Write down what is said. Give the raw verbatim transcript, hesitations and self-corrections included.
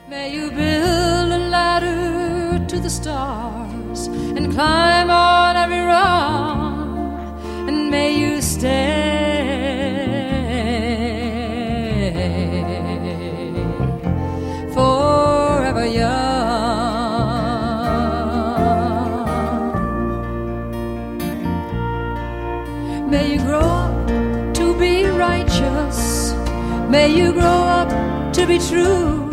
May you build a ladder to the stars and climb on every rung, and may you stay forever young. May you grow up to be righteous. May you grow up to be true.